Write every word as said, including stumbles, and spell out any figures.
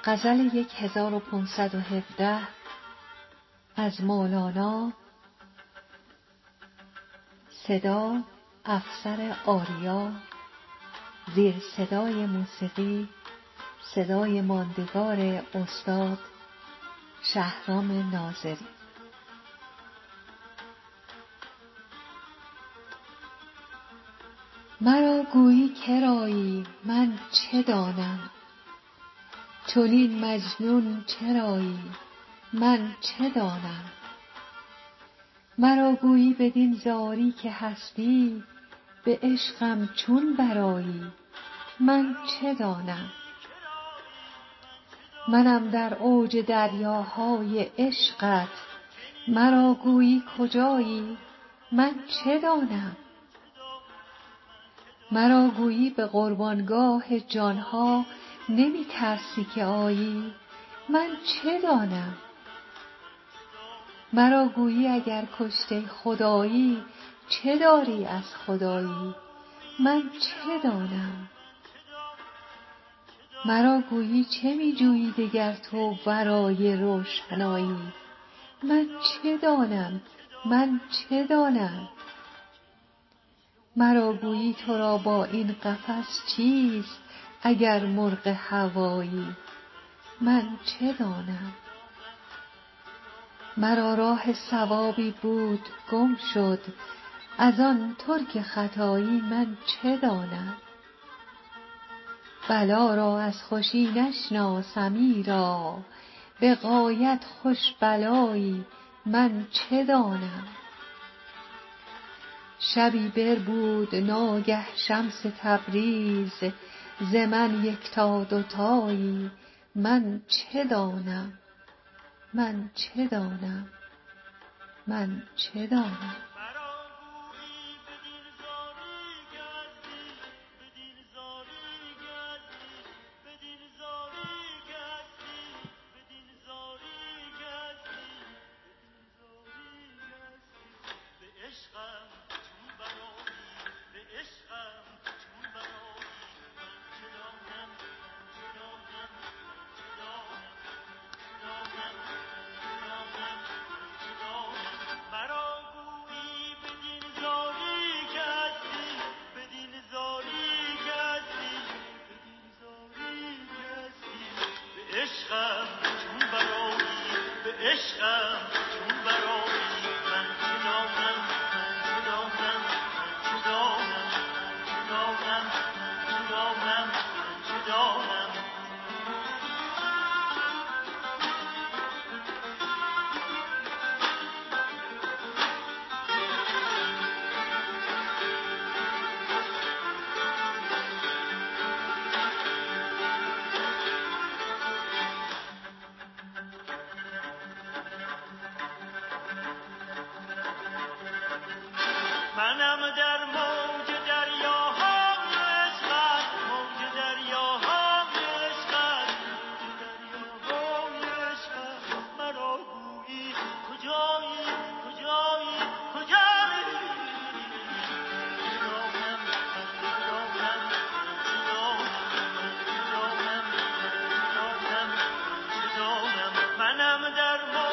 غزل یک هزار و پانصد و هفده از مولانا. صدا افسر آریا. زیر صدای موسیقی صدای ماندگار استاد شهرام ناظری. مرا گویی کرایی من چه دانم، چنین مجنون چرایی من چه دانم. مرا گویی بدین زاری که هستی، به عشقم چون برآیی من چه دانم. منم در اوج دریاهای عشقت، مرا گویی کجایی من چه دانم. مرا گویی به قربانگاه جان ها نمی ترسی که آیی من چه دانم. مرا گویی اگر کشته خدایی، چه داری از خدایی من چه دانم. مرا گویی چه می جویی دگر تو ورای روشنایی من چه دانم من چه دانم. مرا گویی تو را با این قفس چیست اگر مرغ هوایی من چه دانم. مرا راه صوابی بود گم شد، از آن ترک خطایی من چه دانم. بلا را از خوشی نشناسم ایرا، به غایت خوش بلایی من چه دانم. شبی بربود ناگه شمس تبریز، ز من یکتا دوتایی من چه دانم من چه دانم من چه دانم. منم در موج دریاهای عشقت، موج دریاهای عشقت، دریاهای عشقت. مرا گویی کجایی کجایی کجایی چدانم چدانم چدانم چدانم چدانم. منم در موج